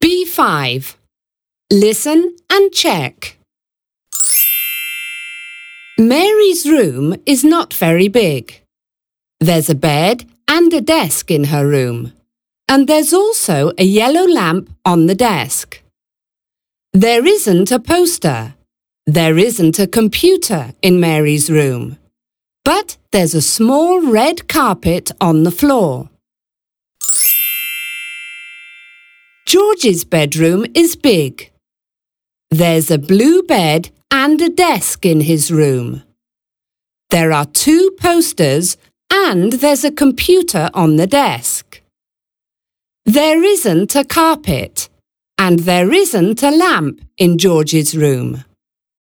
B5. Listen and check. Mary's room is not very big. There's a bed and a desk in her room, and there's also a yellow lamp on the desk. There isn't a poster. There isn't a computer in Mary's room, but there's a small red carpet on the floor. George's bedroom is big. There's a blue bed and a desk in his room. There are 2 posters and there's a computer on the desk. There isn't a carpet and there isn't a lamp in George's room.